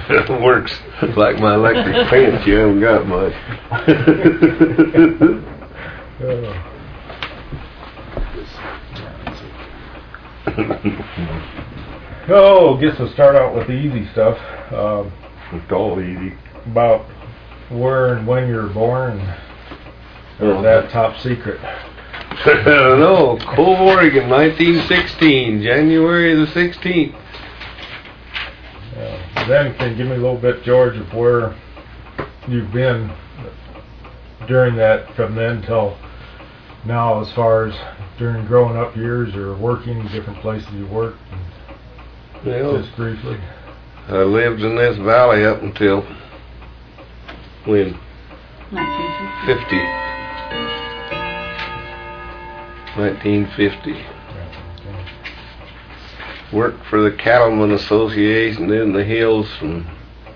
Works like my electric fence. You haven't got much. Oh, guess we'll start out with the easy stuff. It's all easy. About where and when you were born, or is that top secret? No, Cove, Oregon, 1916, January the 16th. Then can you give me a little bit, George, of where you've been during that, from then till now, as far as during growing up years or working, different places you worked, Well, just briefly. I lived in this valley up until when? 1950. 1950. Worked for the Cattlemen Association in the hills from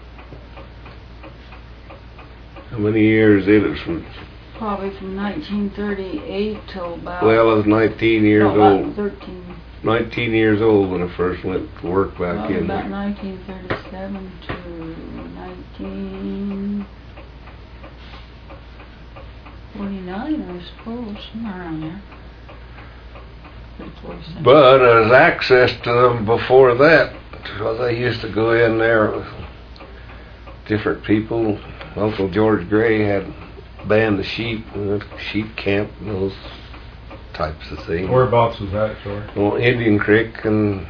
how many years it was from? Probably from 1938 till about... Well, I was 19 years no, old. 13. 19 years old when I first went to work back in about there. 1937 to 1949, I suppose, somewhere around there. But there was access to them before that, because I used to go in there with different people. Uncle George Gray had a band of sheep, sheep camp, and those types of things. Whereabouts was that, George? Well, Indian Creek and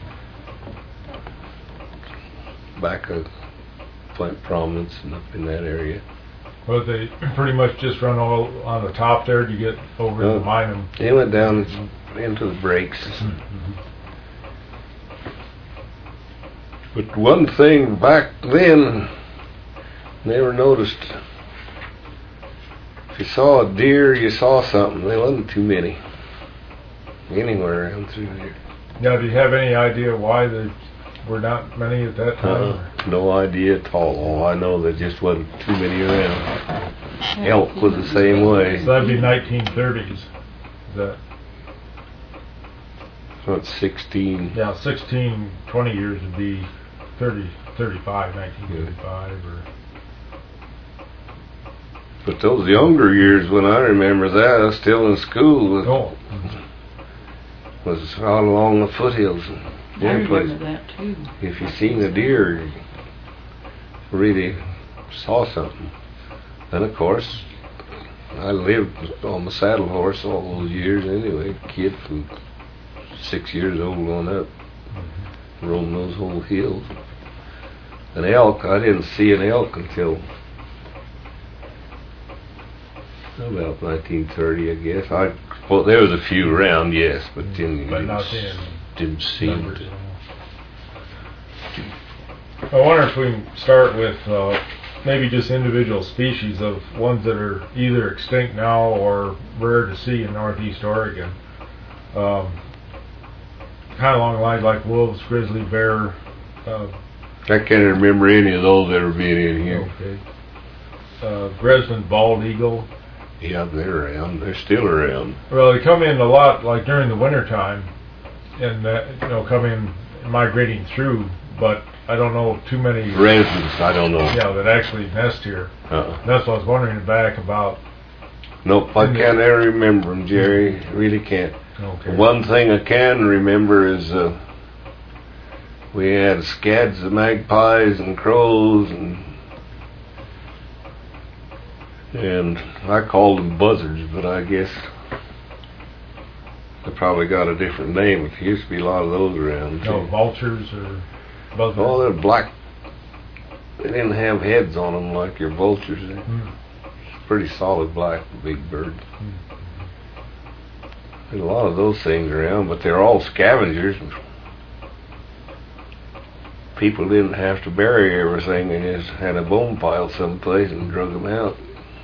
back of Flint Prominence and up in that area. Well, they pretty much just run all on the top there to get over to the mine. They went down into the breaks. But one thing back then, never noticed. If you saw a deer, you saw something. There wasn't too many anywhere around through there. Now, do you have any idea why there were not many at that time? No idea at all. All I know there just wasn't too many around. Elk was the same way. So that'd be 1930s. Is that? So it's 16. Yeah, 16, 20 years would be 35, 1935. Or. But those younger years, when I remember that, I was still in school. Was out along the foothills. I remember that too. If you seen a deer, you really saw something. And of course, I lived on the saddle horse all those years anyway. Kid from 6 years old on up, roamed those whole hills. An elk, I didn't see an elk until about 1930, I guess. Well, there was a few around, yes, but then you didn't see them. I wonder if we can start with maybe just individual species of ones that are either extinct now or rare to see in Northeast Oregon. Kind of along the lines like wolves, grizzly, bear. I can't remember any of those ever being in here. Okay. Dresden bald eagle. Yeah, they're around. They're still around. Well, they come in a lot, like during the winter time, and come in migrating through. But I don't know too many residents. I don't know. Yeah, that actually nest here. That's what I was wondering back about. Nope, I can't ever remember them, Jerry. Really can't. Okay. One thing I can remember is we had scads of magpies and crows and I called them buzzards, but I guess they probably got a different name. There used to be a lot of those around. No, vultures or buzzards? Oh, they're black. They didn't have heads on them like your vultures. Pretty solid black, big bird. There's a lot of those things around, but they're all scavengers. People didn't have to bury everything. They just had a bone pile someplace and drug them out.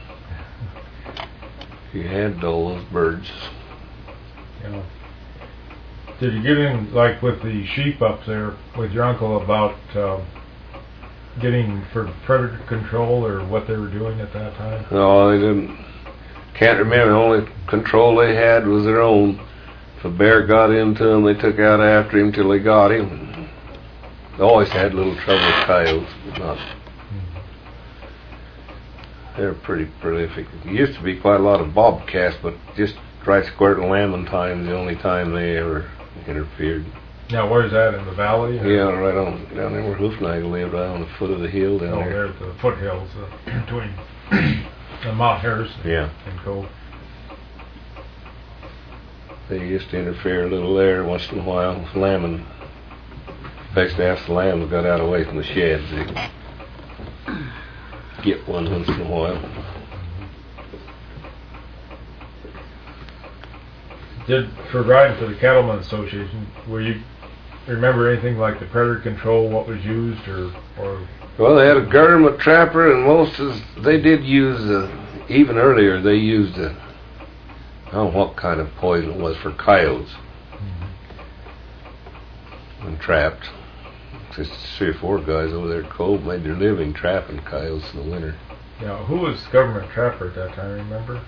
You had all those birds. Yeah. Did you get in, like with the sheep up there, with your uncle about getting for predator control or what they were doing at that time? No, they didn't. Can't remember. The only control they had was their own. If a bear got into them, they took out after him till they got him. always had a little trouble with coyotes, but not. They're pretty prolific. There used to be quite a lot of bobcats, but just right squirt in lambing time is the only time they ever interfered. Now, where's that, in the valley? Yeah, right on down there where Hoofnagel lived, right on the foot of the hill down there. There at the foothills between the Mount Harrison and Cove. They used to interfere a little there once in a while with lambing. Especially after the lambs got out away from the sheds, they'd get one once in a while. For riding for the Cattlemen's Association, were you remember anything like the predator control, what was used, or? Well, they had a government trapper, and they did use even earlier. They used I don't know what kind of poison it was for coyotes when trapped. Just 3 or 4 guys over there at Cove made their living trapping coyotes in the winter. Now, who was government trapper at that time? Remember?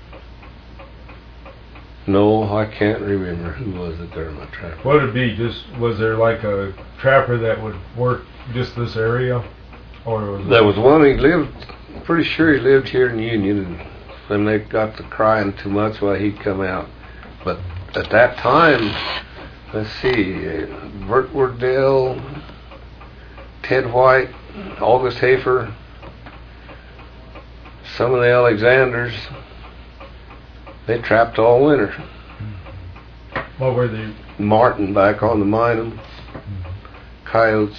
No, I can't remember who was the government trapper. What would it be? Was there like a trapper that would work just this area, or was there was one? He lived. Pretty sure he lived here in Union, and when they got to crying too much, well, he'd come out. But at that time, let's see, Bert Wardell, Ted White, August Hafer, some of the Alexanders. They trapped all winter. What were they? Martin back on the Minam, coyotes.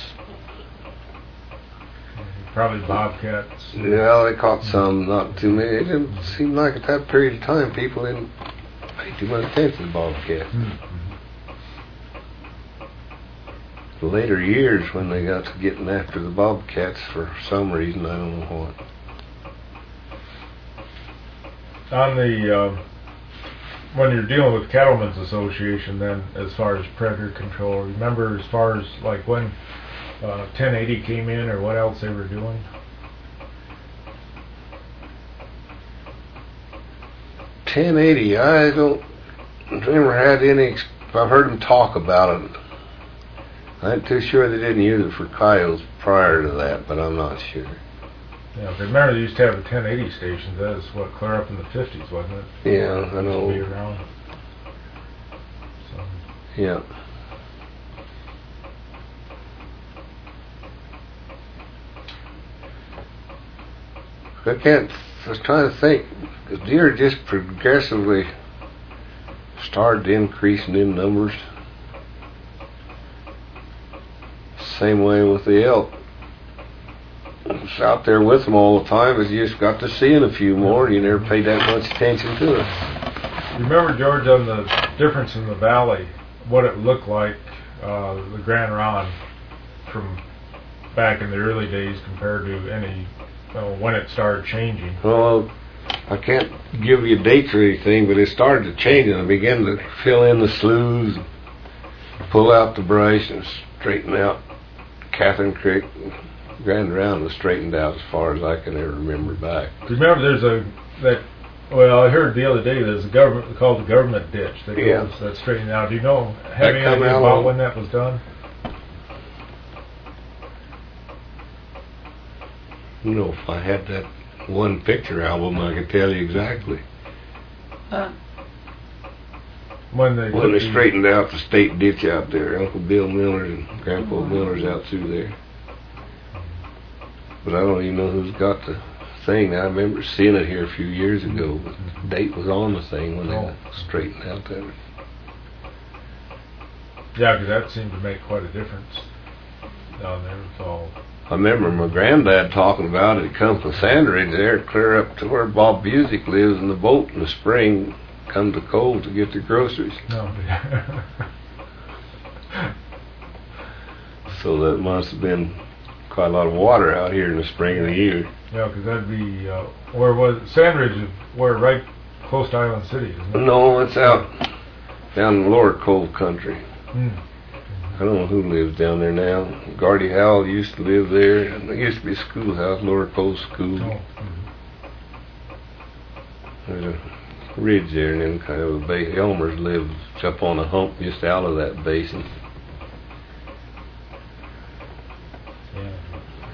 Probably bobcats. Yeah, they caught some, not too many. It didn't seem like at that period of time people didn't pay too much attention to bobcats. The later years when they got to getting after the bobcats for some reason, I don't know what. On the when you're dealing with Cattlemen's Association, then as far as predator control, remember as far as like when 1080 came in, or what else they were doing? .1080, I don't never had any. I've heard them talk about it. I ain't too sure they didn't use it for coyotes prior to that, but I'm not sure. Yeah, remember they used to have the 1080 stations. That was what, clear up in the 50s, wasn't it? Yeah, I know. Be around. So. Yeah. I was trying to think. The deer just progressively started increasing in numbers. Same way with the elk. It's out there with them all the time, but you just got to seeing a few more, and you never paid that much attention to it. Remember, George, on the difference in the valley, what it looked like, the Grand Ronde from back in the early days compared to any when it started changing? Well, I can't give you dates or anything, but it started to change, and I began to fill in the sloughs, pull out the brush, and straighten out Catherine Creek. Grand Ronde was straightened out as far as I can ever remember back. Remember, well, I heard the other day there's a government called the government ditch that goes that's straightened out. Do you know have any idea about when that was done? You know, if I had that one picture album, I could tell you exactly. When they straightened out the state ditch out there, Uncle Bill Miller's and Grandpa Miller's out through there. But I don't even know who's got the thing. I remember seeing it here a few years ago, but the date was on the thing when they straightened out that. Yeah, because that seemed to make quite a difference down there. So I remember my granddad talking about it. He come from Sandridge there, clear up to where Bob Busick lives in the boat in the spring, come to Cove to get the groceries. No. So that must have been quite a lot of water out here in the spring of the year. Yeah, because that'd be where was it? Sandridge? Where right close to Island City, isn't it? No, it's out down in Lower Cove country. I don't know who lives down there now. Gardy Howell used to live there. There used to be a schoolhouse, Lower Cove School. There's a ridge there, and then kind of a bay. Elmer's lives up on a hump just out of that basin.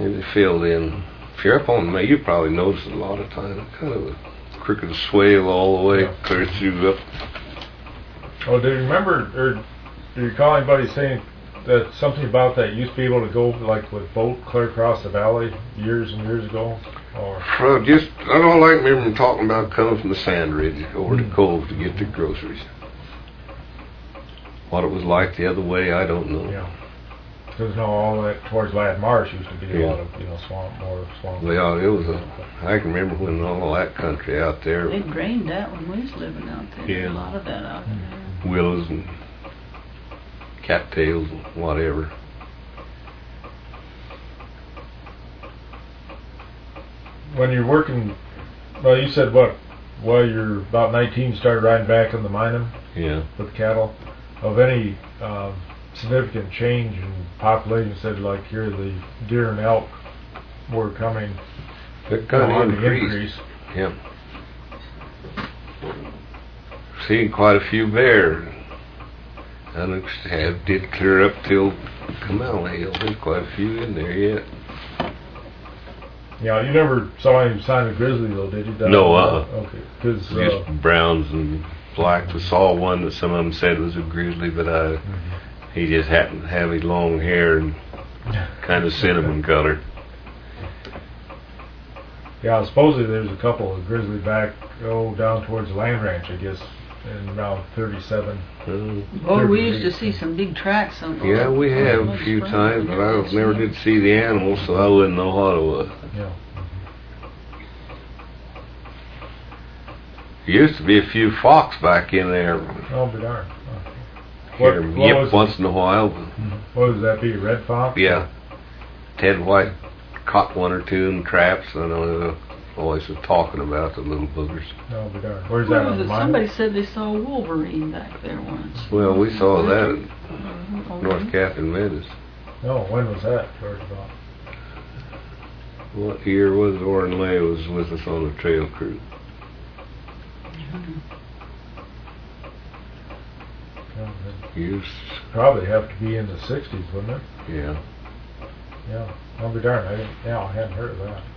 And they filled in. If you're up on the you probably notice it a lot of times. Kind of a crooked swale all the way, Yeah. clear through up. Oh, do you remember, or do you recall anybody saying that something about that used to be able to go like with boat clear across the valley years and years ago? Or Well, just, I don't like remember them talking about coming from the Sand Ridge over the Cove to get the groceries. What it was like the other way, I don't know. yeah, because all that towards Ladd Marsh used to be a Yeah. lot of swamp, more swamp. Well, it was I can remember when all that country out there, They drained that when we was living out there. Yeah. A lot of that out there. willows and cattails and whatever. When you're working, well, you said what? Well, you're about 19, started riding back in the mining Yeah. with cattle. Of any significant change in population, said like here the deer and elk were coming It kind on of the increased. Yeah. Seen quite a few bears. And it did clear up till Kamala Hill. There's quite a few in there yet. Yeah, you never saw any sign of grizzly though, did you? Down No, there? Okay, because Just browns and blacks. I saw one that some of them said was a grizzly, but he just happened to have his long hair and kind of cinnamon color. yeah, supposedly there's a couple of grizzly back down towards the land ranch, I guess, in around 37. Oh, we used to see some big tracks on the Yeah, we have a few times, but I never did see the animals, so I wouldn't know what it was. Yeah. There used to be a few fox back in there. Oh, be darned. Hear 'em yip was once in a while. what would that be? Red fox? Yeah. Ted White caught one or two in traps. I know they always was talking about the little boogers. No, be darned. Where's Where that was on the it? mine? Somebody said they saw a wolverine back there once. Well, we saw that at Oh, North Captain Meadows. No, when was that? George about? What year was Orrin Lay was with us on the trail crew? Yeah, it'd Years, probably have to be in the 60s, wouldn't it? yeah. Yeah. I'll be darned. I hadn't heard of that.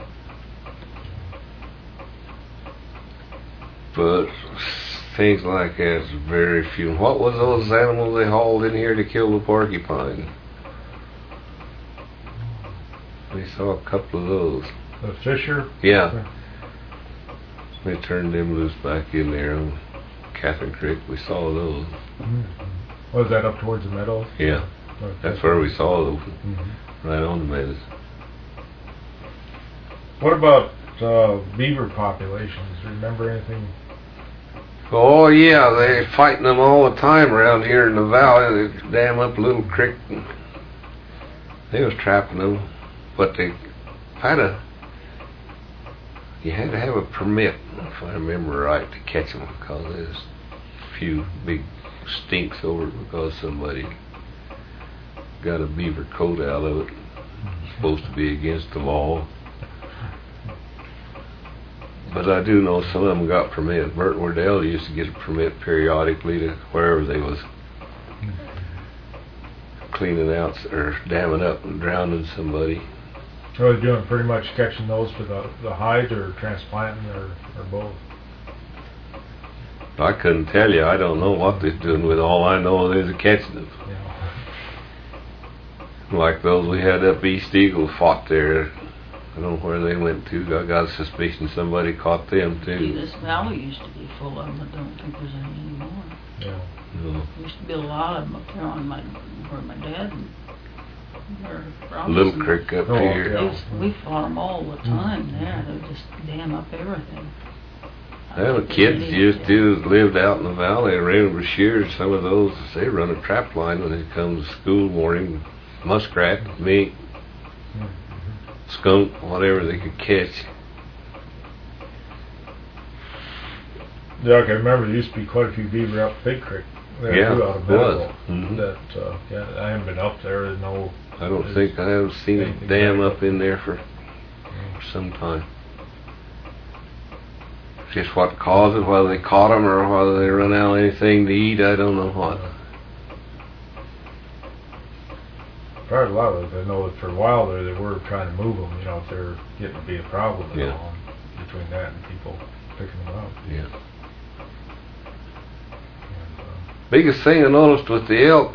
But things like that is very few. What was those animals they hauled in here to kill the porcupine? We saw a couple of those. The Fisher? Yeah. They turned them loose back in there on Catherine Creek. We saw those. Was that up towards the meadows? Yeah. Okay. That's where we saw them. Mhm. Right on the meadows. What about beaver populations? Do you remember anything? Oh yeah, they're fighting them all the time around here in the valley. They dam up a little creek. And they was trapping them, but they you had to have a permit, if I remember right, to catch them, because there's a few big stinks over it because somebody got a beaver coat out of it. It's supposed to be against the law. But I do know some of them got permits. Bert Wardell used to get a permit periodically to wherever they was cleaning out or damming up and drowning somebody. Are they doing pretty much catching those for the hide or transplanting or both? I couldn't tell you. I don't know what they're doing with it. All I know is they're catching them. Yeah. Like those we had up East Eagle fought there. I don't know where they went to. I got a suspicion somebody caught them Gee, too. this valley used to be full of them. I don't think there's any anymore. Yeah. No. There used to be a lot of them up there on where my dad and where Little Robinson- creek up Oh, here. They used- we fought them all the time there. They just dam up everything. Well, the kids used to lived out in the valley around Brashear. Some of those, they run a trap line when they come to school morning. Muskrat, mink, skunk, whatever they could catch. Yeah, I can remember there used to be quite a few beaver up Big Creek. There Yeah, too, out of it was. Belleville. Mhm. That yeah, I haven't been up there. There's no. I haven't seen a dam up in there for some time. Just what caused it, whether they caught them or whether they run out of anything to eat, I don't know what. probably a lot of those. I know that for a while there, they were trying to move them, you know, if they're getting to be a problem at all, between that and people picking them up. Yeah. And, Biggest thing I noticed with the elk,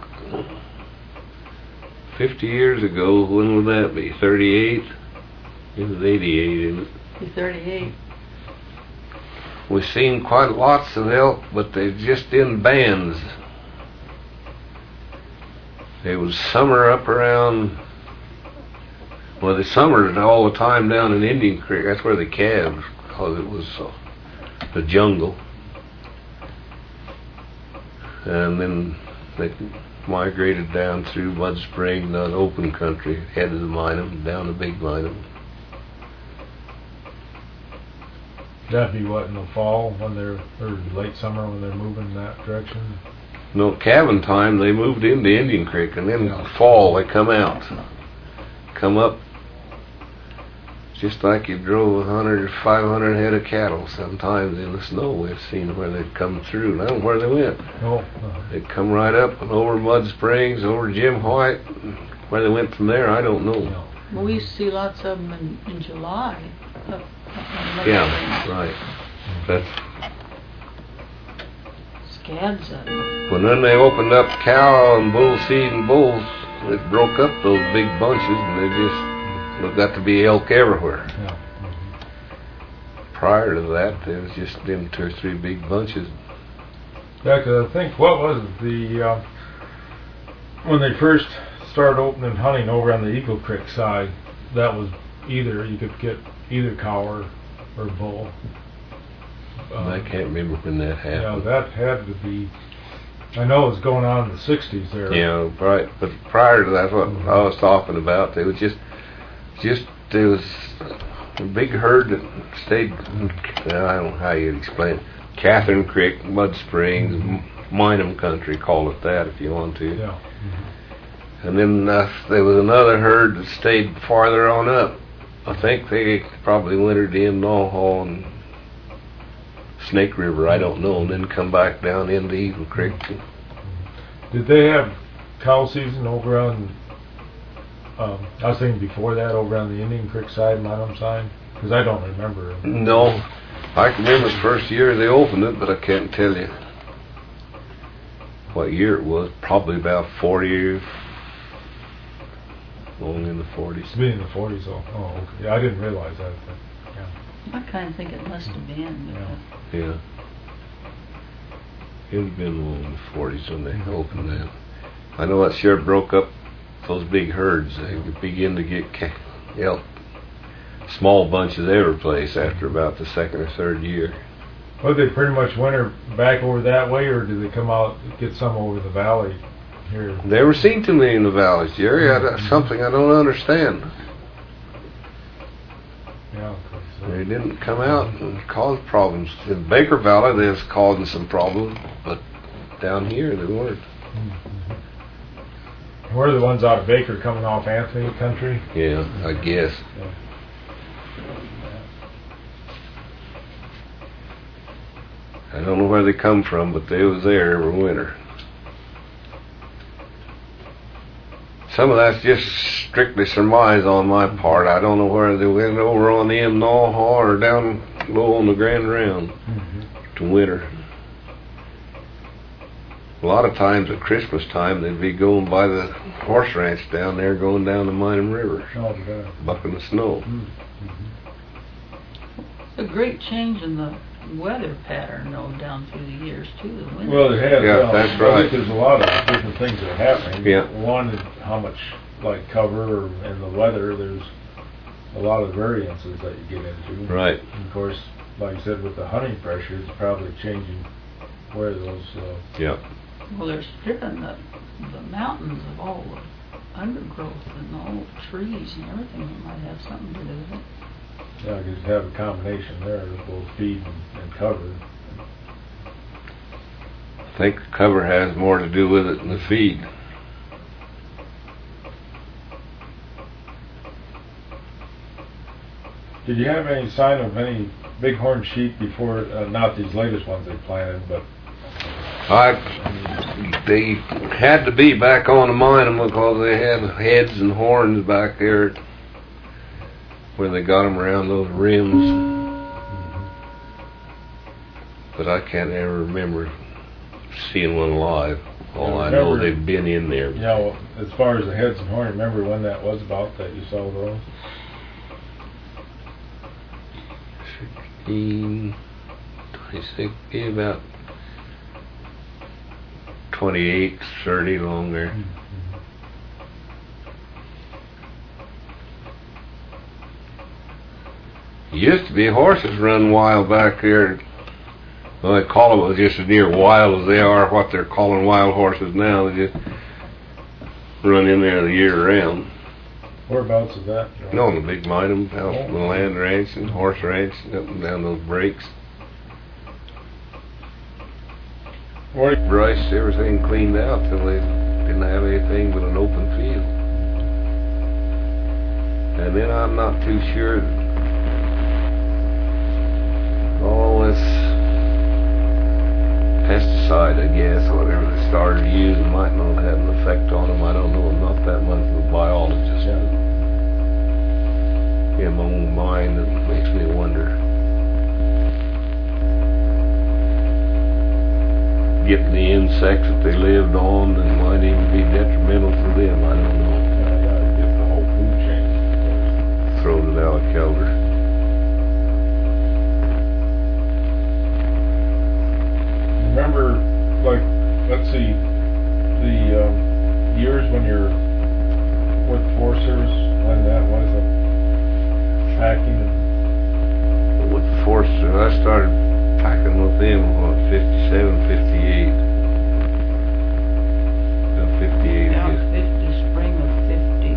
50 years ago, when would that be? 38? It was 88, isn't it? He's 38. We've seen quite lots of elk, but they're just in bands. It was summer up around, well, they summered all the time down in Indian Creek. That's where they calved, because it was the jungle. And then they migrated down through Mud Spring, down open country, headed to Minam, down to Big Minam. that'd be what, in the fall when they're, or late summer when they're moving in that direction? No, calving time, they moved into Indian Creek, and then fall, they come out. Come up just like you drove 100 or 500 head of cattle sometimes in the snow. We've seen where they'd come through. And I don't know where they went. They'd come right up and over Mud Springs, over Jim White. Where they went from there, I don't know. Well, we used to see lots of them in July. Yeah, right. That's scads of them. when then they opened up cow and bull seed and bulls, it broke up those big bunches, and they got to be elk everywhere. Yeah. Prior to that, there was just them 2 or 3 big bunches. Yeah, 'cause I think, what was it, the, when they first started opening hunting over on the Eagle Creek side, that was either, you could get either cow or bull. I can't remember when that happened. Yeah, that had to be, I know it was going on in the 60s there. Yeah, right. But prior to that, what I was talking about, they was just there was a big herd that stayed. I don't know how you'd explain it. Catherine Creek, Mud Springs, Minam Country, call it that if you want to. Yeah. And then there was another herd that stayed farther on up. I think they probably wintered in Naw and Snake River, I don't know, and then come back down into Eagle Creek. Did they have cow season over on, I was thinking before that, over on the Indian Creek side, Minam side? Because I don't remember. No, I can remember the first year they opened it, but I can't tell you what year it was. Probably about 40, only in the 40s. It's been in the 40s, oh, okay. Yeah, I didn't realize that. But, yeah. I kind of think it must have been. Yeah. It had been in the 40s when they opened that. I know that sure broke up those big herds. They begin to get elk, small bunches every place after about the 2nd or 3rd year. Well, they pretty much winter back over that way, or did they come out get some over the valley here? Never seen too many in the valleys, Jerry. That's something I don't understand. Yeah. They didn't come out and cause problems. In Baker Valley, they was causing some problems, but down here they weren't. Where are the ones out of Baker coming off Anthony Country? Yeah, I guess. Yeah. I don't know where they come from, but they was there every winter. Some of that's just strictly surmise on my part. I don't know where they went over on the end Naw or down low on the Grand Round to winter. A lot of times at Christmas time, they'd be going by the horse ranch down there, going down the Minam River, bucking the snow. It's a great change in the weather pattern, though, down through the years, too. The winter. Well, it has. Yeah, that's right. I think there's a lot of different things that are happening. Yeah. One is how much, like, cover and the weather. There's a lot of variances that you get into. Right. And of course, like you said, with the hunting pressure, it's probably changing where those. Yeah. Well, they're stripping the mountains of all the undergrowth and all the trees and everything that might have something to do with it. Yeah, because you have a combination there of both feed and cover. I think the cover has more to do with it than the feed. Did you have any sign of any bighorn sheep before, not these latest ones they planted, but I they had to be back on the mine because they had heads and horns back there where they got them around those rims. But I can't ever remember seeing one live. All I know, they've been in there. Yeah, well, as far as the heads and horns, remember when that was about that you saw those? 15, 26, yeah, about 28, 30 along there. Used to be horses run wild back there. Well, they call it just as near wild as they are what they're calling wild horses now. They just run in there the year round. Whereabouts is that, John? No, in the big mine, out in the land ranch and horse ranch, up and down those breaks. Bryce, everything cleaned out till they didn't have anything but an open field. And then I'm not too sure all this pesticide, I guess, whatever they started using might not have an effect on them. I don't know. I'm not that much of a biologist. In my own mind, it makes me wonder. Getting the insects that they lived on and might even be detrimental to them. I don't know. Yeah, get the whole food chain. Thrown it out of kilter. Remember, like, let's see, the years when you're with the Forest Service, when that was packing and With the Forest Service, I started packing with them, what, 57, 58. 58, Yeah, I guess. 50, spring of 50.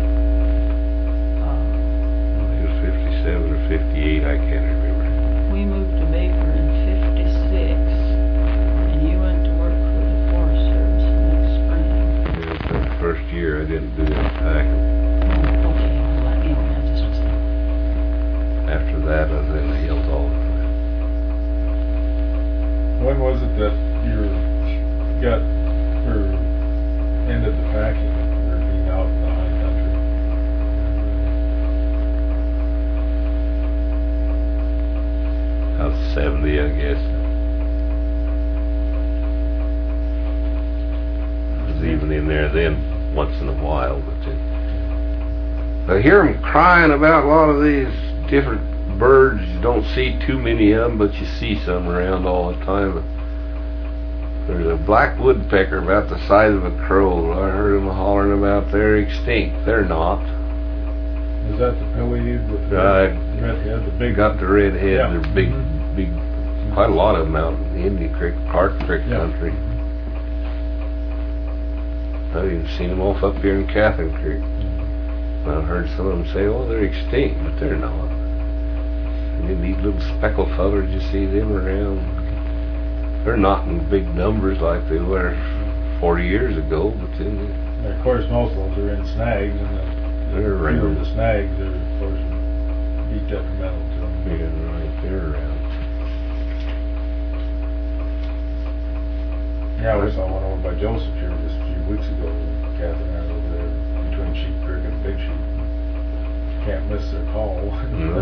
It was 57 or 58, I can't remember. We moved to Baker in 56, and you went to work for the Forest Service next spring. It was the first year I didn't do that packing. Oh, okay, well, that, you know, that just was the... After that, I was in the hills all the time. when was it that you got, or ended the packing, or being out in the high country? About 70, I guess. I was even in there then once in a while, but I hear them crying about a lot of these different birds. You don't see too many of them, but you see some around all the time. There's a black woodpecker about the size of a crow. I heard them hollering about they're extinct. They're not. Is that the pileated with the red head, the big? Got the red head. Yeah. They're big, big. Quite a lot of them out in Indian Creek, Clark Creek country. I've even seen them off up here in Catherine Creek. And I've heard some of them say, "Oh, they're extinct," but they're not. And then these little speckled fellers, you see them around. They're not in big numbers like they were 40 years ago, but then And of course, most of those are in snags, and they're the fewer around. the snags are, of course, be detrimental to them. Yeah, right, they're around. Yeah, we saw one over by Joseph here just a few weeks ago. Kathy and I were over there between Sheep Creek and Big Sheep. Can't miss their call. No.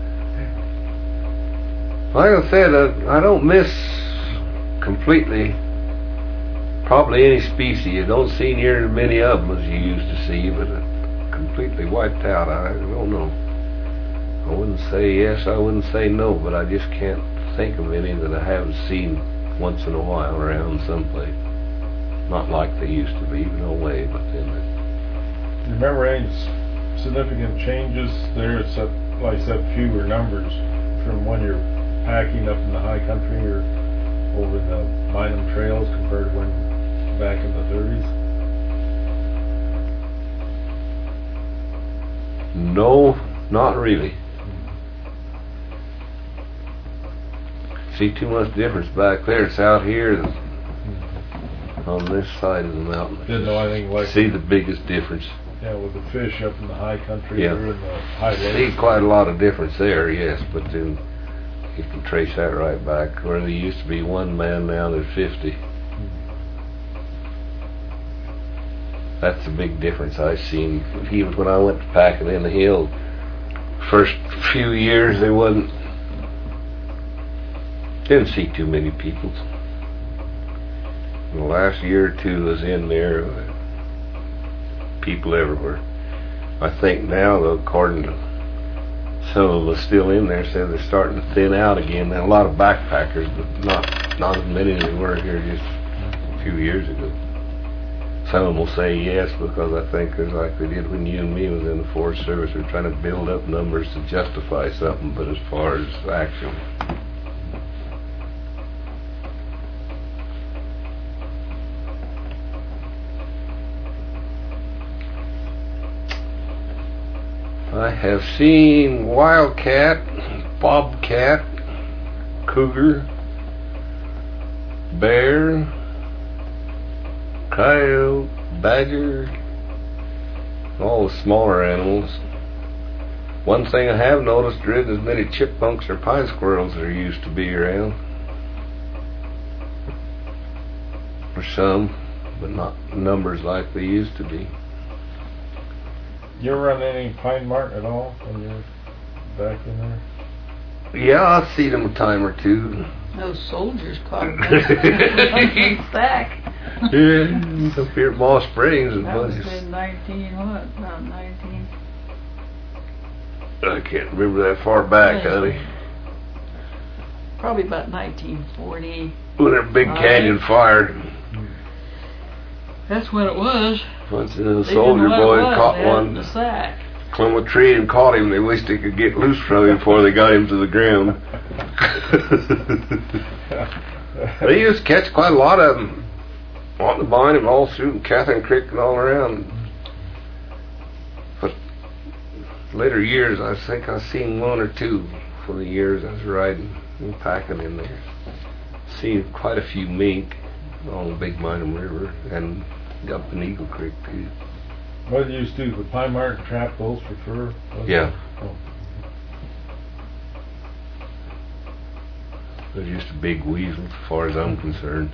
Like I said, I don't miss completely probably any species. You don't see near as many of them as you used to see, but completely wiped out. I don't know. I wouldn't say yes, I wouldn't say no, but I just can't think of any that I haven't seen once in a while around someplace. Not like they used to be, no way, but then. You remember any significant changes there, except, like I said, fewer numbers from when you're packing up in the high country or over the Bynum trails compared to when back in the 30s? No, not really. See too much difference back there. It's out here on this side of the mountain. Didn't know anything like See the biggest difference. Yeah, with the fish up in the high country Yeah. or in the high See lakes. quite a lot of difference there, yes, but then you can trace that right back. Where there used to be one man, now there's 50. That's the big difference I seen. Even when I went to packing in the hill, first few years didn't see too many people. The last year or two I was in there, people everywhere. I think now, though, according to some of us still in there, said they're starting to thin out again. And a lot of backpackers, but not as many as they were here just a few years ago. Some of them will say yes because I think there's like they did when you and me was in the Forest Service. We're trying to build up numbers to justify something, but as far as action. I have seen wildcat, bobcat, cougar, bear, coyote, badger, all the smaller animals. One thing I have noticed, there isn't as many chipmunks or pine squirrels there used to be around. Or some, but not numbers like they used to be. You ever run any pine marten at all when you're back in there? Yeah, I've seen them a time or two. Those soldiers caught them back. Yeah, up here at Moss Springs and That was buddies. in 19 what? About 19. I can't remember that far back, honey. Probably about 1940. When that big canyon fired. That's what it was. Once a They didn't soldier know what boy it was. caught They had it one, in the sack. climbed a tree and caught him. They wished they could get loose from him before they got him to the ground. They used to catch quite a lot of them on the vine and all through Catherine Creek and all around. But later years, I think I've seen one or two for the years I was riding and packing in there. Seen quite a few mink along the Big Minum River and up in Eagle Creek too. What did you used to do? The pine marten trap those for fur? Yeah. Oh. They're just a big weasel as far as I'm concerned.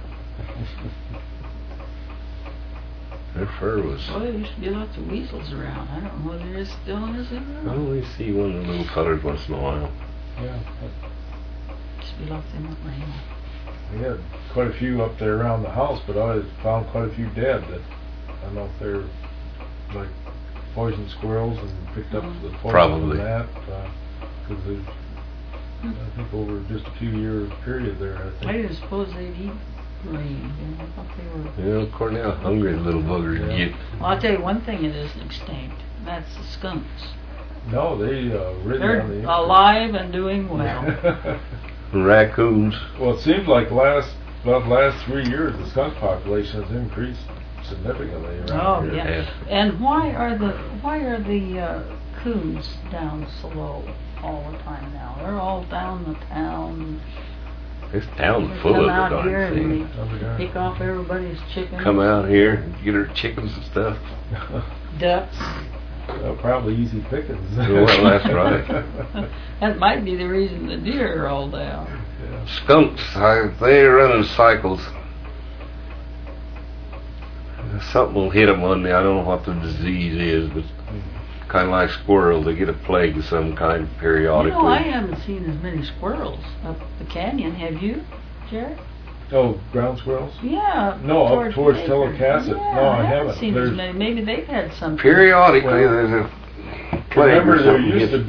Their fur was... Well, there used to be lots of weasels around. I don't know whether there still is I around. only see one of the little fellas once in a while. Yeah. Used to be lots in that lane. We had quite a few up there around the house, but I found quite a few dead that I don't know if they're like poison squirrels and picked up the poison Probably. from that. Because there's, I think over just a few year period there, I I think. didn't suppose they'd eat green. I thought they were. Yeah, according to how hungry the little buggers Yeah. get. Well, I'll tell you one thing that isn't extinct. That's the skunks. No, they really They're on the alive and doing well. Raccoons. Well, it seems like about the last 3 years, the skunk population has increased significantly around Oh here. yeah. And why are the coons down so low all the time now? They're all down the town. This town's They full come of out the here darn and thing. they pick off everybody's chickens. Come out here and get our chickens and stuff. Ducks. Well, probably easy pickings. Well, that's right. That might be the reason the deer are all down. Yeah. Skunks, they run in cycles. Something will hit them one day. I don't know what the disease is, but kind of like squirrels, they get a plague of some kind periodically. You know, I haven't seen as many squirrels up the canyon. Have you, Jared? Oh, ground squirrels? Yeah. No, up towards Baker. Tellecasset. Yeah, No, I haven't haven't. seen There's- as many. Maybe they've had some. Periodically, Well, there's a plague Remember, or there something used to hits-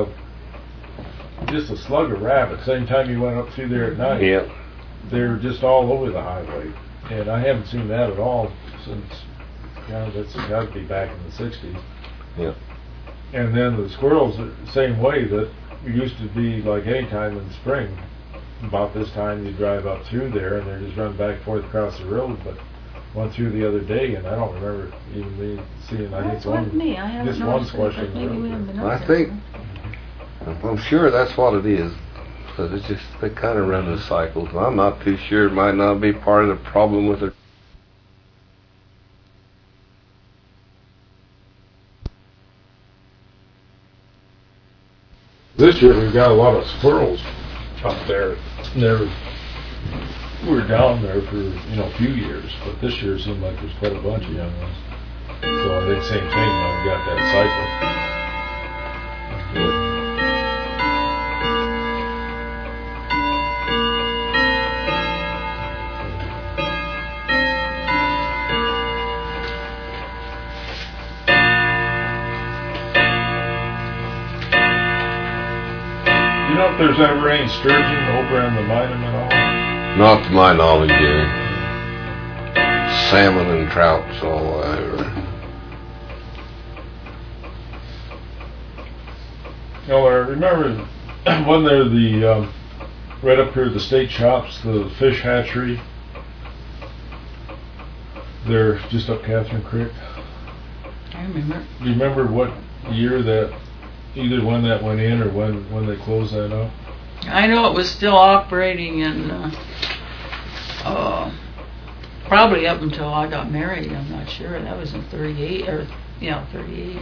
be just a slug of rabbits. Same time you went up through there at night, Yeah. they're just all over the highway. And I haven't seen that at all since, that's got to be back in the 60s. Yeah. And then the squirrels, the same way, that it used to be like any time in spring. About this time you drive up through there and they're just running back and forth across the road. But went through the other day and I don't remember even me seeing, I That's think like me. I haven't just one noticed it, squashing but maybe we haven't been I up there. think, I'm sure that's what it is. But it's just, they kind of run in cycles. I'm not too sure. It might not be part of the problem with it. This year we've got a lot of squirrels up there. We were down there for a few years, but this year it seemed like there's quite a bunch of young ones. So I think same thing, we got that cycle. You know if there's ever any sturgeon over on the Minam at all? Not to my knowledge, Gary. Salmon and trout's all I ever. No, I remember when they're right up here at the state shops, the fish hatchery. They're just up Catherine Creek. I remember. Do you remember what year that, either when that went in or when they closed that up? I know it was still operating in probably up until I got married. I'm not sure. That was in 38 38.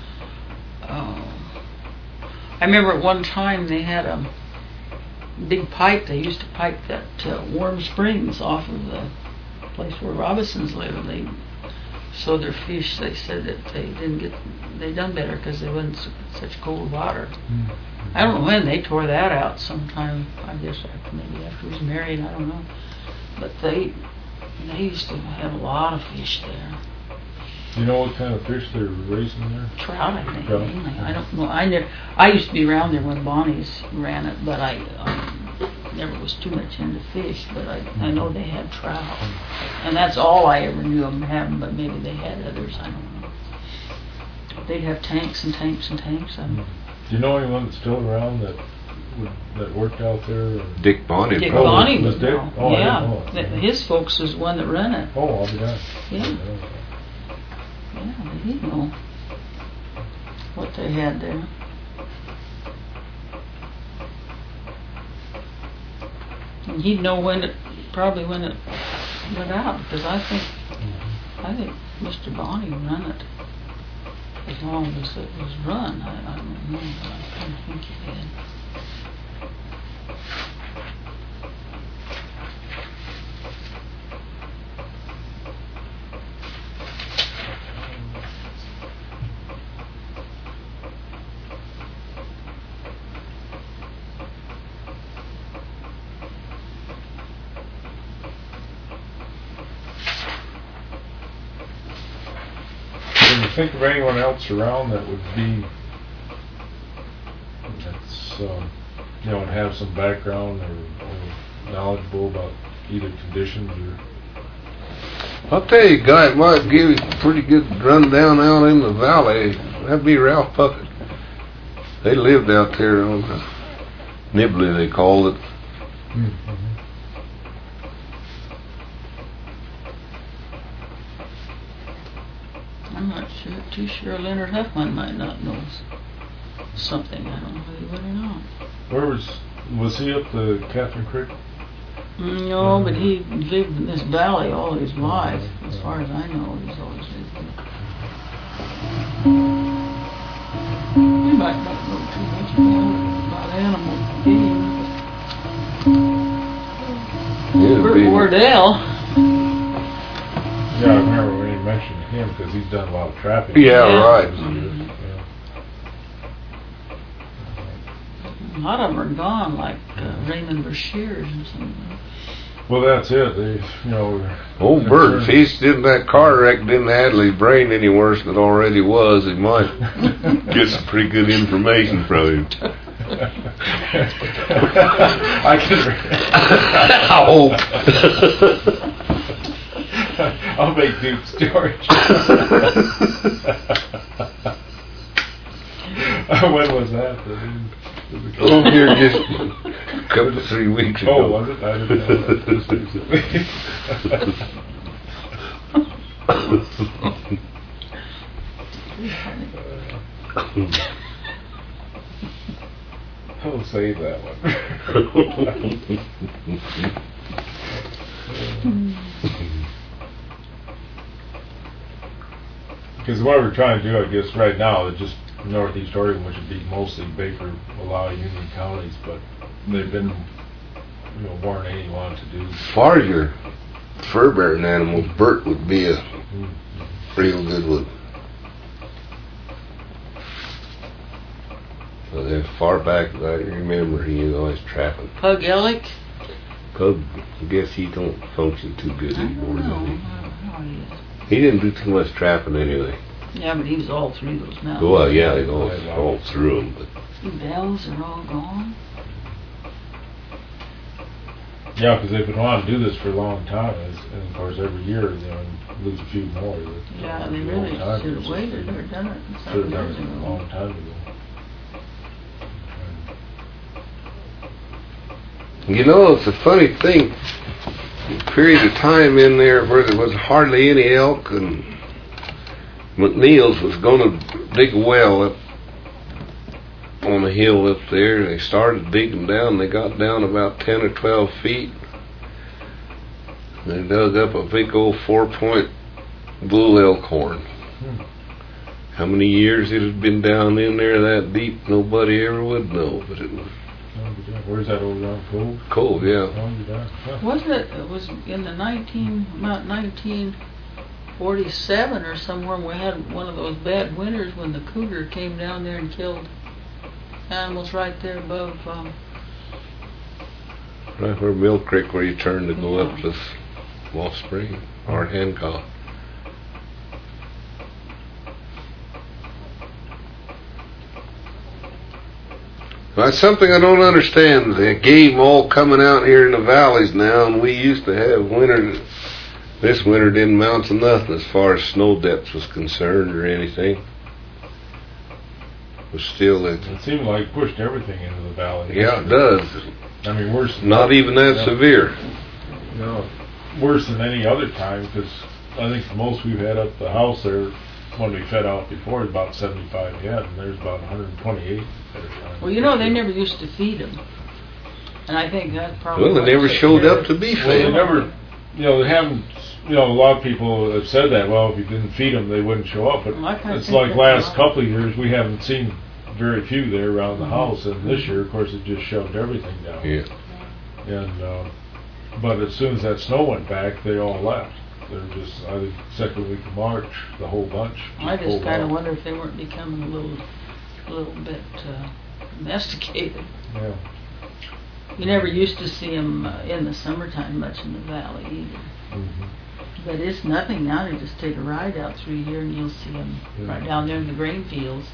I remember at one time they had a big pipe. They used to pipe that Warm Springs off of the place where Robinsons lived. So their fish, they said that they done better because they wasn't such cold water. Mm-hmm. I don't know when they tore that out sometime. I guess maybe after he was married. I don't know. But they used to have a lot of fish there. Do you know what kind of fish they're raising there? Trout, I think. Trout. Mainly. I don't know. I used to be around there when Bonnie's ran it, but I never was too much into fish. But I know they had trout, and that's all I ever knew them having. But maybe they had others. I don't know. They'd have tanks and tanks and tanks. Do you know anyone that's still around that worked out there? Dick Bonnie. Dick probably. Bonnie was was Dick? there. Oh, I Yeah, didn't know. his folks was one that ran it. Oh, I'll be damned. Yeah. Yeah, they did know what they had there. And he'd know probably when it went out, because I think Mr. Bonnie ran it as long as it was run. I don't know, but I kind of think he did. Can you think of anyone else around that would be and have some background or knowledgeable about either conditions or? I'll tell you a guy that might give you a pretty good rundown out in the valley. That'd be Ralph Puckett. They lived out there on Nibley, they called it. Mm-hmm. I'm not too sure Leonard Huffman might not know something. I don't know whether he would or not. Where was he up the Catherine Creek? No, but he lived in this valley all his life. As far as I know, he's always lived there. We might not know too much about animals and game. Bert Wardell. Yeah, I remember when you mentioned him because he's done a lot of trapping. Yeah, right. Yeah. A lot of them are gone, like Raymond Brashears and something. Well, that's it. They, Old Bert, if he's in that car wreck, didn't handle his brain any worse than it already was, he might get some pretty good information from him. I can. I hope. I'll make Duke storage. When was that? Oh, here just a couple of 3 weeks ago. Oh, was it? I didn't know that. I'll save that one. Because what we're trying to do, I guess, right now, is just Northeast Oregon, which would be mostly Baker, Wallowa, Union counties, but they've been, warning anyone to do. As far as your fur bearing animals, Bert would be a Real good one. But as far back as I remember, he was always trapping. Pug Ellick? Pug, I guess he don't function too good I anymore, don't know. does he? I don't know how he is. He didn't do too much trapping anyway. Yeah, but he was all through those mountains. Well, yeah, he all through them, but The bells are all gone. Yeah, because they've been wanting to do this for a long time, and of course every year, you know, lose a few more. Yeah, they really should have waited or done it Should some have done years it a ago. long time ago. you know, it's a funny thing. A period of time in there where there was hardly any elk, and McNeil's was going to dig a well up on a hill up there. They started digging down. They got down about 10 or 12 feet. They dug up a big old 4-point bull elk horn. How many years it had been down in there that deep, nobody ever would know, but it was Where's that over on Cove? cold, yeah. Wasn't it was in the about 1947 or somewhere, we had one of those bad winters when the cougar came down there and killed animals right there above, Right where Mill Creek, where you turn to go up to Wolf Spring, or Hancock. That's something I don't understand. The game all coming out here in the valleys now, and we used to have winter. This winter didn't mount to nothing as far as snow depth was concerned or anything. But still, It seemed like pushed everything into the valley. yeah, it does. I mean, worse. Not even that severe. No, worse than any other time, because I think the most we've had up the house there when we fed out before is about 75 head, and there's about 128 at a time. well, you know, they never used to feed them. And I think that probably... Well, they never showed up to be Well, they fed. never, you know, they haven't, you know, a lot of people have said that, well, if you didn't feed them, they wouldn't show up, but Well, I kinda it's think like that's last right. couple of years, we haven't seen very few there around the house, and this year, of course, it just shoved everything down. Yeah. And, but as soon as that snow went back, they all left. They're just, I think, second week of March, the whole bunch. I just pulled kind of out. wonder if they weren't becoming a little bit domesticated. Yeah. You never used to see them in the summertime much in the valley either. Mm-hmm. But it's nothing now. They just take a ride out through here and you'll see them right down there in the grain fields.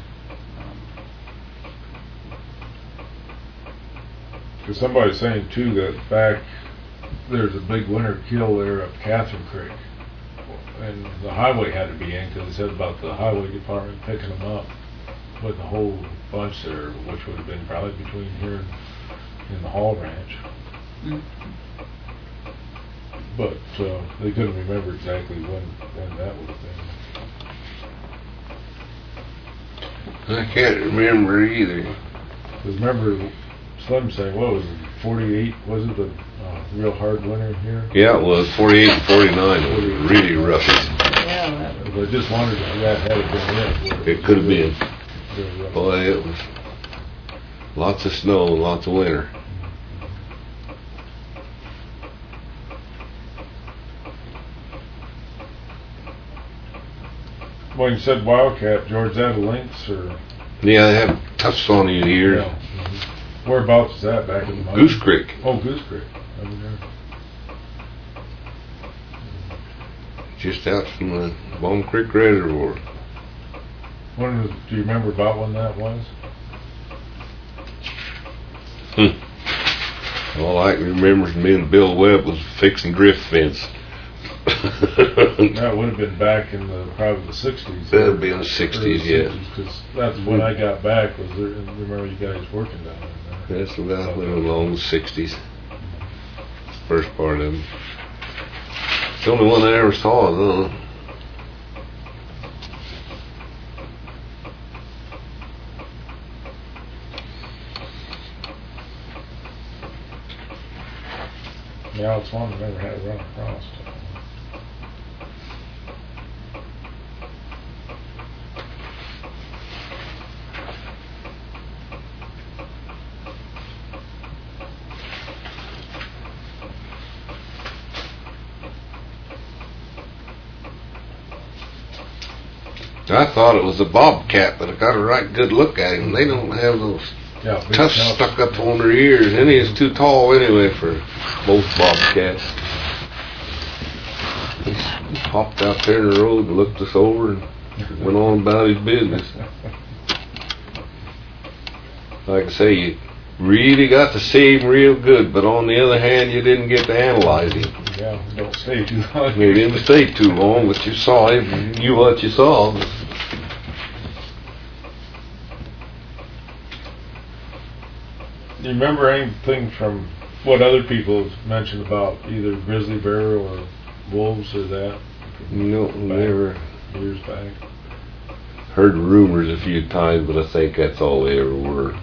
Because somebody's saying too that back there's a big winter kill there up Catherine Creek, and the highway had to be in because it said about the highway department picking them up with a whole bunch there, which would have been probably between here and the Hall Ranch. But they couldn't remember exactly when that would have been. I can't remember either. Because remember Slim saying, what was it, 48, was it the real hard winter here? Yeah, it was 48 and 49. It was really rough. Yeah, that was, I just wondered if that had been it. It could have been. Really rough. Boy, it was lots of snow and lots of winter. Well, you said Wildcat, George, is that a lynx or? Yeah, they have touched on you here. Yeah. Whereabouts is that, back in the mountains? Goose Creek. Oh, Goose Creek. Over there. Just out from the Bone Creek Reservoir. Do you remember about when that was? All I can remember is me and Bill Webb was fixing drift fence. That would have been back in probably the 60s. That would be in the 60s, yeah. Because that's when I got back, was there, and remember you guys working down there. That's about along the 60s. First part of them. It's the only one I ever saw, though. Yeah, it's one I never had run across. I thought it was a bobcat, but I got a right good look at him. They don't have those Yeah, big tufts tufts. stuck up on their ears, and he's too tall anyway for most bobcats. He hopped out there in the road and looked us over and went on about his business. Like I say, you really got to see him real good, but on the other hand, you didn't get to analyze him. Yeah, don't stay too long. You didn't stay too long, but you saw him, you knew what you saw. Do you remember anything from what other people have mentioned about either grizzly bear or wolves or that? No, never. Years back. Heard rumors a few times, but I think that's all they ever were.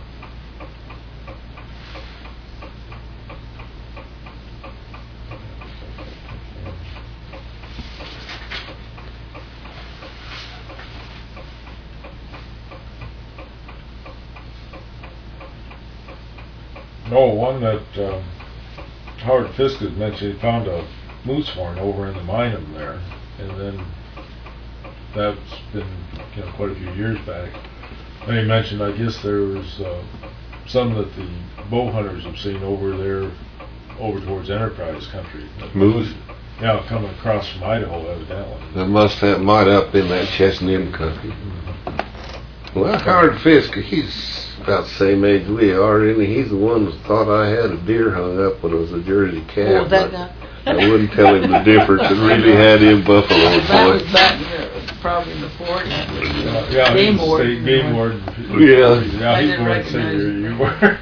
No, one that Howard Fisk has mentioned, he found a moose horn over in the Minam there, and then that's been quite a few years back. And he mentioned, I guess there was some that the bow hunters have seen over there, over towards Enterprise country. Moose? Yeah, coming across from Idaho, evidently. That might have been that Chestnut country. Well, Howard Fisk, he's about the same age we are, and he's the one that thought I had a deer hung up when it was a Jersey calf. Oh, that guy. I wouldn't tell him the difference. It really had him buffalo. That was back probably in the 40s. Yeah, Game he's warden. state game warden. Yeah. Yeah, I he's didn't more senior recognize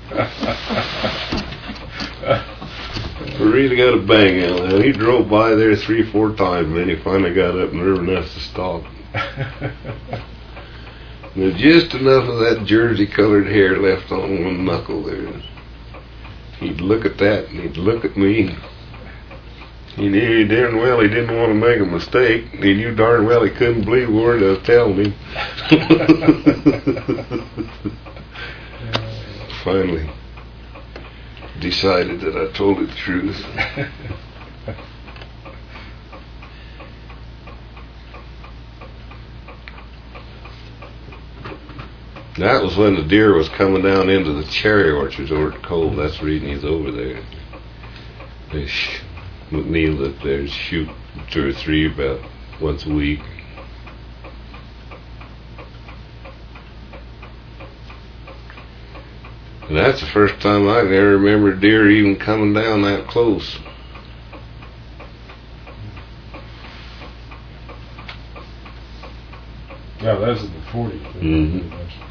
than you were. We really got a bang out of him. He drove by there 3-4 times, and then he finally got up nerve enough to stop. There's just enough of that Jersey-colored hair left on one knuckle there. He'd look at that, and he'd look at me. He knew darn well he didn't want to make a mistake. He knew darn well he couldn't believe a word I was telling him. Finally decided that I told the truth. That was when the deer was coming down into the cherry orchards over at Cole. That's the reason he's over there. McNeil up there shoot 2 or 3 about once a week. And that's the first time I can ever remember a deer even coming down that close. Yeah, that's in the 40s. Mhm.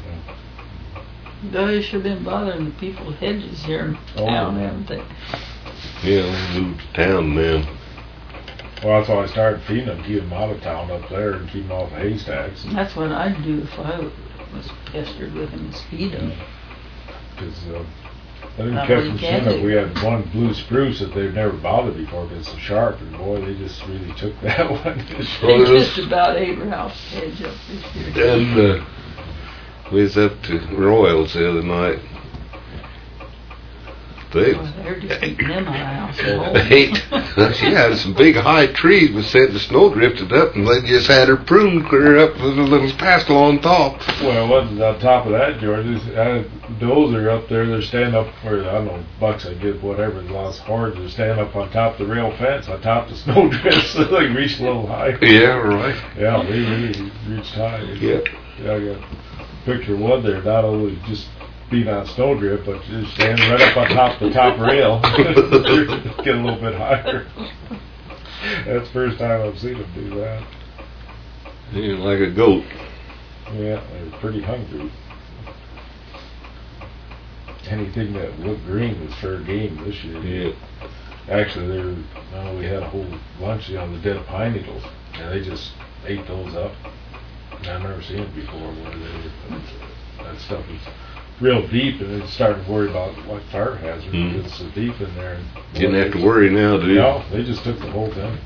They should have been bothering the people's hedges here in town, haven't they? Yeah, we moved to town then. Well, that's why I started feeding them, keep them out of town up there and keep them off the haystacks. That's what I'd do if I was pestered with a mosquito. Because I didn't Not catch really them can soon enough. do. We had one blue spruce that they've never bothered before because it's so sharp, and boy, they just really took that one. They just about ate our house hedge up this year. And we was up to Royals the other night. They Well, they're just eating them out of house and she had some big high trees, but said the snow drifted up, and they just had her pruned clear up with a little pastel on top. Well, what's on top of that, George? Those are up there. They're standing up where I don't know bucks. I get whatever. The last hordes. They're standing up on top of the rail fence, on top of the snowdrifts. So they reached a little higher. Yeah, right. Yeah, they really reached high. Yeah. Yeah, I got a picture of one there. Not only just being on snowdrift, but just standing right up on top of the top rail. Get a little bit higher. That's the first time I've seen them do that. Yeah, like a goat. Yeah, they're pretty hungry. Anything that looked green was fair game this year. Yeah. Actually, we had a whole lunch on the dead pine needles, and they just ate those up. And I've never seen it before where that stuff is real deep, and it's starting to worry about like fire hazard because it's so deep in there. And Didn't have to worry now, do you? No, they just took the whole thing.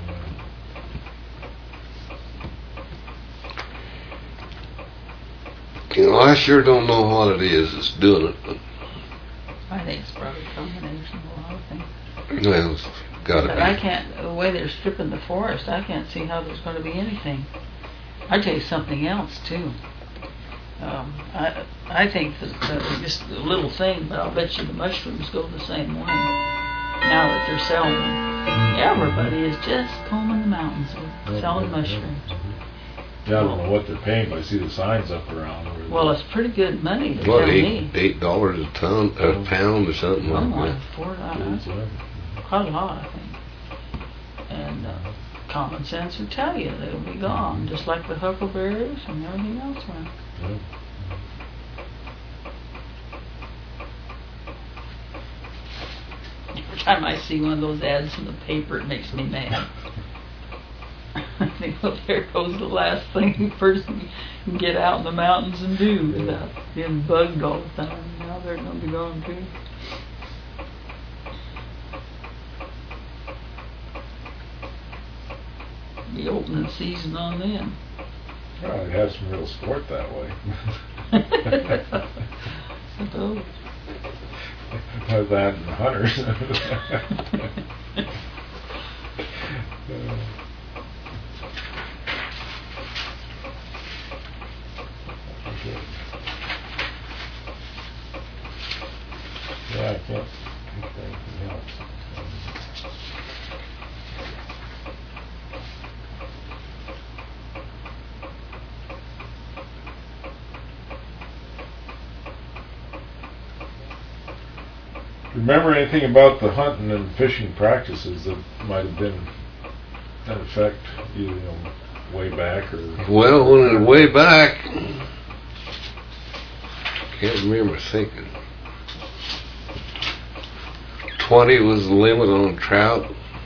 You know, I sure don't know what it is that's doing it, but I think it's probably a combination of a lot of things. well, it's gotta But I be. can't, the way they're stripping the forest, I can't see how there's going to be anything. I tell you something else too. I think that just a little thing, but I'll bet you the mushrooms go the same way. Now that they're selling them, everybody is just combing the mountains and selling mushrooms. Yeah, I don't know what they're paying, but I see the signs up around. Well, it's pretty good money to What, tell me. $8 a pound or something I'm like like that? $4. Quite a lot, I think. And common sense would tell you they'll be gone, just like the huckleberries and everything else went. Yeah. Every time I see one of those ads in the paper, it makes me mad. I think, well, there goes the last thing a person can get out in the mountains and do without being bugged all the time. Now they're going to be gone too. Be opening season on them. Well, they have some real sport that way. Oh. That and hunters. Yeah, I can't think of anything else. Remember anything about the hunting and fishing practices that might have been that effect, either way back or? Well, when it was way back, can't remember thinking. 20 was the limit on trout.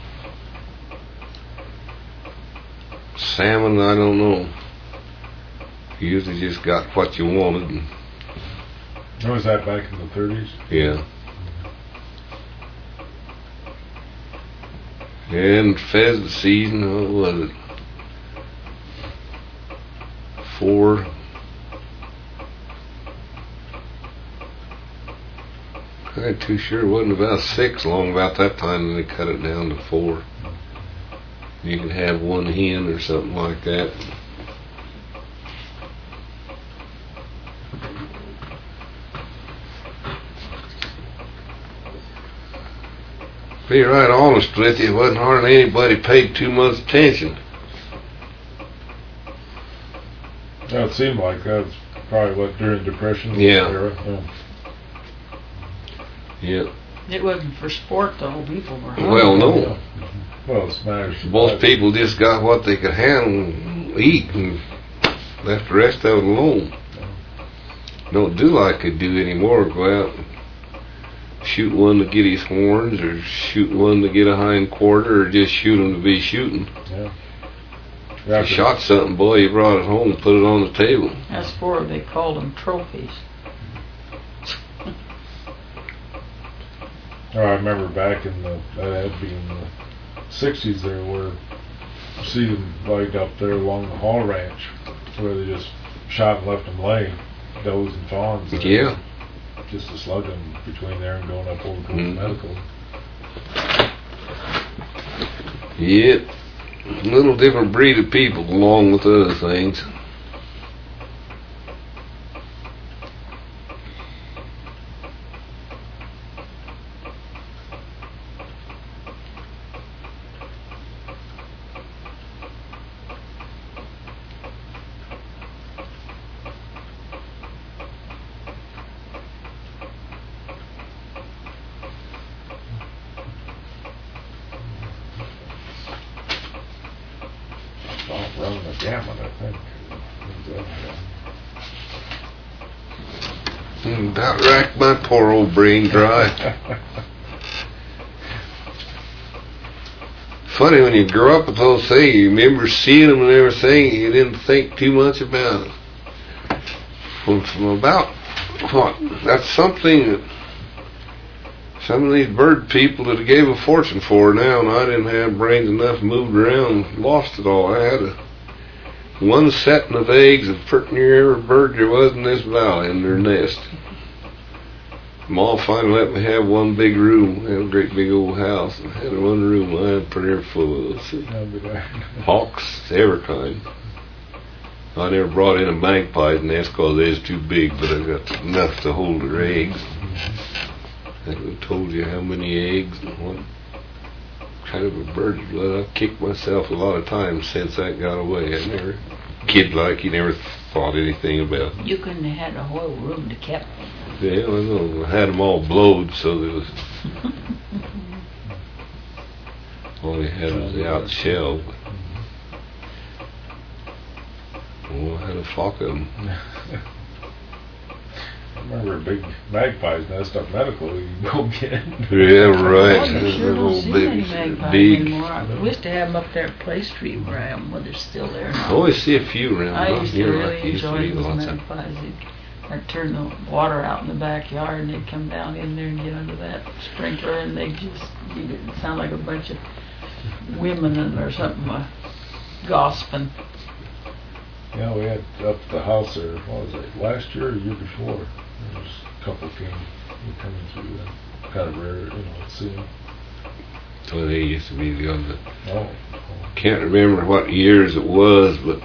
Salmon, I don't know. You usually just got what you wanted. When was that, back in the 30s? Yeah. And pheasant season, what was it? 4. I ain't too sure. It wasn't about 6 long about that time, and they cut it down to 4. You could have one hen or something like that. To be right honest with you, it wasn't hardly anybody paid too much attention. It seemed like that was probably what, during Depression era. Yeah. It wasn't for sport though. People were hungry. Well, no. Well, it's matters. Most people just got what they could handle and eat and left the rest of it alone. Don't do like they do anymore. Go out and shoot one to get his horns, or shoot one to get a hind quarter, or just shoot him to be shooting. Yeah. If you shot something, boy, you brought it home and put it on the table. As for they called them trophies. I remember back in that had to be in the 60s there, where you see them like up there along the Hall Ranch, where they just shot and left them lay, does and fawns. Yeah. Just to slug them between there and going up over to medical. Yep. A little different breed of people along with other things. Run the gamut, I think. About racked my poor old brain dry. Funny, when you grow up with those things, you remember seeing them and everything, you didn't think too much about it. From about, what, that's something that some of these bird people that gave a fortune for now, and I didn't have brains enough, moved around, lost it all. I had one setting of eggs of pretty near every bird there was in this valley in their nest. Ma finally let me have one big room. I had a great big old house. I had one room. I had pretty near full of those. Hawks, every kind. I never brought in a magpie's nest because they was too big, but I got enough to hold their eggs. I think I told you how many eggs and what kind of a bird it was. I've kicked myself a lot of times since that got away. I never, kid like, you never thought anything about it. You couldn't have had a whole room to keep them. Yeah, I know. I had them all blowed, so there was all they had was the out shell. Oh, I had a flock of them. I remember a big magpie's nest up medical you can go get. Yeah, right. Oh, you sure don't see many magpies big. anymore. We used to have them up there at Play Street where I am, well, they're still there I now. always see a few around. I Not used to here really like I used to enjoy eat those lots of. magpies. I'd turn the water out in the backyard and they'd come down in there and get under that sprinkler and they'd just, you didn't sound like a bunch of women or something gossiping. Yeah, we had up at the house there, what was it, last year or the year before? There was a couple coming through that. Kind of rare, to see them. So they used to be the other. Oh. Can't remember what years it was, but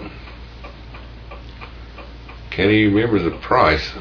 can't even remember the price.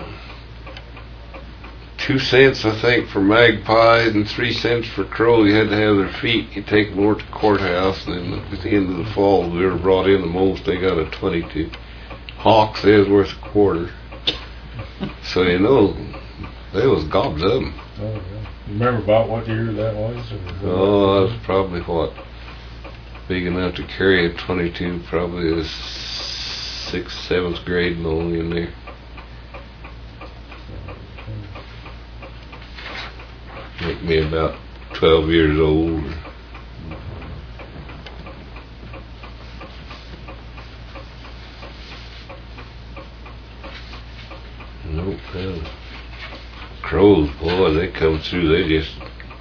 2 cents, I think, for magpies and 3 cents for crows. You had to have their feet. You take them over to the courthouse, and then at the end of the fall, we were brought in the most. They got a 22. Hawks, they was worth a quarter. So they was gobs of them. Oh, yeah. You remember about what year that was? Oh, that was probably what? Big enough to carry a 22, probably the 6th, 7th grade and only in there. Make me about 12 years old. Nope. Crows, boy, they come through. They just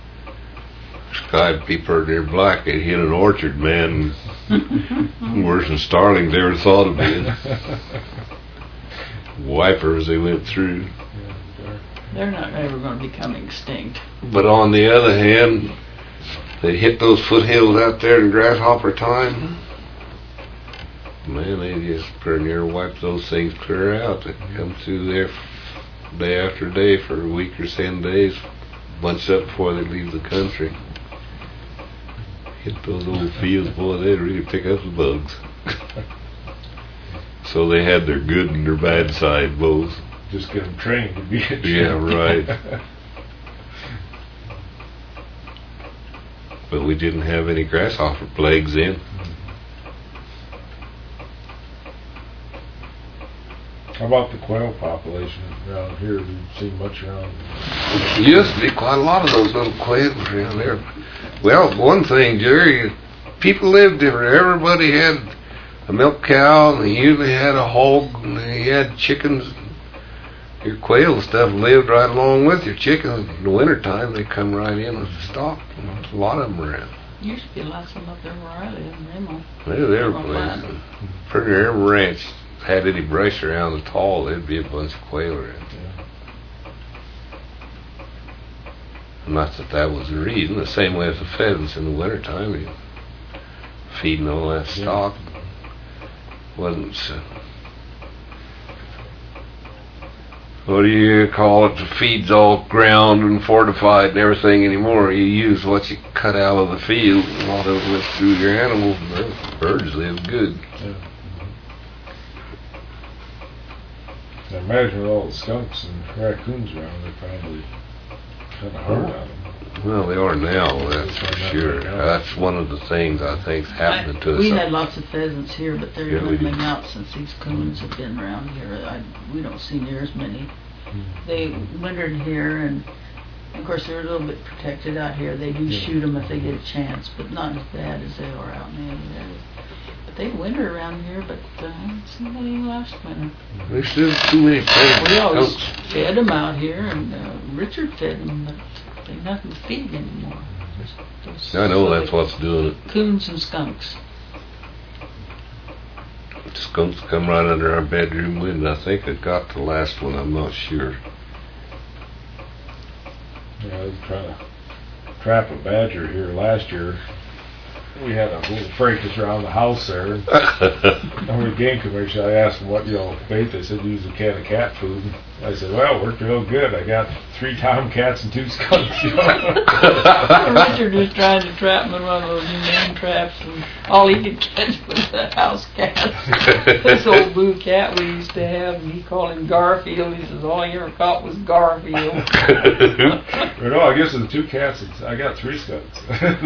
sky be pretty near black. They hit an orchard, man. Worse than starlings ever thought of being. Wipers they went through. They're not ever going to become extinct. But on the other hand, they hit those foothills out there in grasshopper time. Man, they just pretty near wipe those things clear out. They come through there day after day for a week or 10 days, bunch up before they leave the country. Hit those old fields, boy, they'd really pick up the bugs. So they had their good and their bad side both. Just get them trained to be a Yeah, right. But we didn't have any grasshopper plagues then. How about the quail population around here? Have you seen much around? There used to be quite a lot of those little quails around there. Well, one thing, Jerry, people lived different. Everybody had a milk cow, and they usually had a hog, and they had chickens. Your quail and stuff lived right along with your chickens. In the wintertime, they come right in with the stock. There's a lot of them around. Used to be lots of them up there where I live in Remo. They're every place. Pretty near every ranch had any brush around at all, there'd be a bunch of quail around. Yeah. Not that was the reason. The same way as the pheasants in the wintertime, you feeding all that stock wasn't so. What do you call it? The feed's all ground and fortified and everything anymore. You use what you cut out of the field. A lot of it went through your animals. Birds live good. Yeah. I imagine with all the skunks and raccoons around, they're probably kind of hard on them. Well, they are now, that's for sure. That's one of the things I think's happening to us. We had lots of pheasants here, but they're Yeah, we dwindling did. out since these coons have been around here. We don't see near as many. They wintered here, and of course they're a little bit protected out here. They do shoot them if they get a chance, but not as bad as they are out in the other areas. But they winter around here, but I haven't seen any last winter. There's still too many predators. We always fed them out here, and Richard fed them, but they nothing to feed anymore. Those I know that's silly what's doing it. coons and skunks. Skunks come right under our bedroom window. I think I got the last one, I'm not sure. Yeah, I was trying to trap a badger here last year. we had a little fracas around the house there. And over the game commercial, I asked them what bait. They said use a can of cat food. I said, well, it worked real good. I got 3 tomcats and 2 skunks. Richard was trying to trap him in one of those humane traps, and all he could catch was the house cat. This old blue cat we used to have, and he called him Garfield. He says all he ever caught was Garfield. No, I guess it's 2 cats. I got 3 skunks.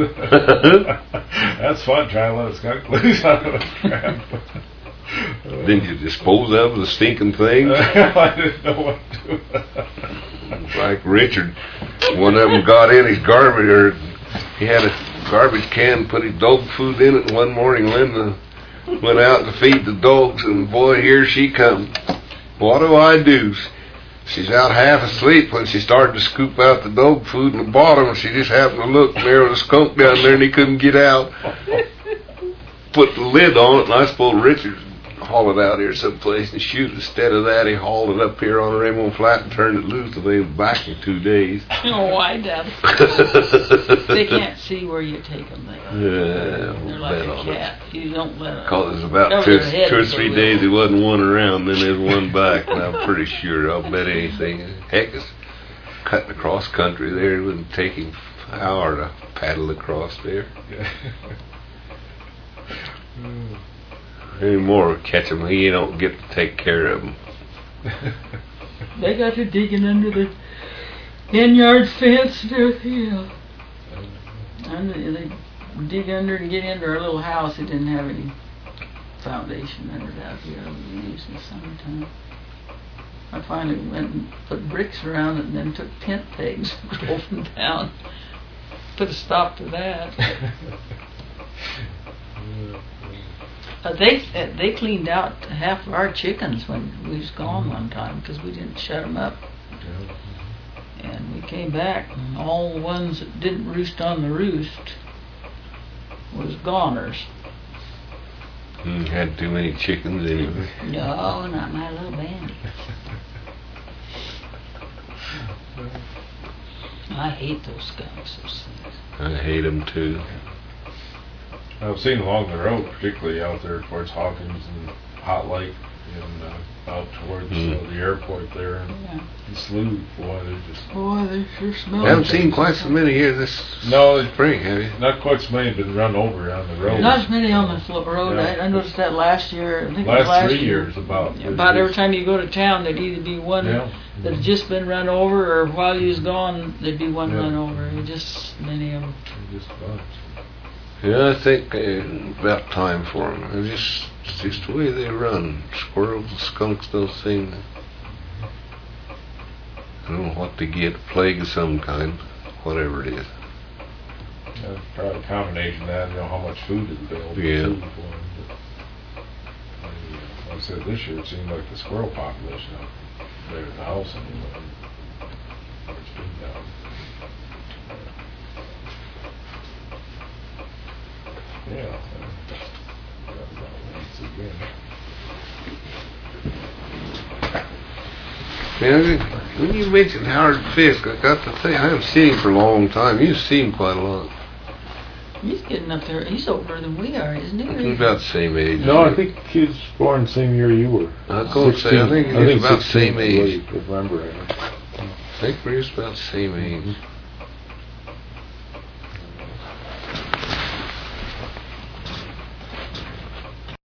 That's fun trying to let a skunk loose out of a trap. Didn't you dispose of the stinking thing? I didn't know what to do. Like Richard, one of them got in his garbage, or he had a garbage can, put his dog food in it, and one morning Linda went out to feed the dogs, and boy, here she comes. What do I do? She's out half asleep when she started to scoop out the dog food in the bottom, and she just happened to look, and there was a skunk down there, and he couldn't get out. Put the lid on it, and I suppose Richard haul it out here someplace and shoot. Instead of that, he hauled it up here on the Rainbow Flat and turned it loose, and they was back in 2 days. Oh, I doubt it. They can't see where you take them. Yeah, They're like a cat. You don't let them. Because there's about 2 or 3 days there wasn't one around, then there's one back, and I'm pretty sure I'll bet anything. Heck, it's cutting across country there. It wouldn't take him an hour to paddle across there. Anymore, catch him. He don't get to take care of him. They got to digging under the hen-yard fence and everything. They dig under and get into our little house. It didn't have any foundation under it out here. We used in the summertime. I finally went and put bricks around it and then took tent pegs and drove them down. Put a stop to that. They cleaned out half of our chickens when we was gone one time because we didn't shut them up. And we came back, and all the ones that didn't roost on the roost was goners. Had too many chickens anyway. No, not my little bandits. I hate those skunks. I hate them too. I've seen along the road, particularly out there towards Hawkins and Hot Lake, and out towards the airport there, and the slough. Boy, they sure smell. I haven't seen quite so many here this spring, have you? Not quite so many have been run over on the road. Not as many on the road. Yeah. I noticed that last year. I think last 3 years about. About every time you go to town, there'd either be one that had just been run over, or while you was gone, there'd be one run over. Just many of them. Just a bunch. Yeah, I think about time for them. It's just the way they run. Squirrels and skunks don't seem to... I don't know what they get. Plague of some kind. Whatever it is. Probably a combination of that, how much food is available. Yeah. Like I said, this year it seemed like the squirrel population up there at the house and it's been down. Yeah. When you mentioned Howard Fisk, I got to think, I haven't seen him for a long time. You've seen him quite a lot. He's getting up there. He's older than we are, isn't he? He's about the same age. No, I think he was born the same year you were. I was going to say, I think he's about the same age. If I remember right. I think we're just about the same age.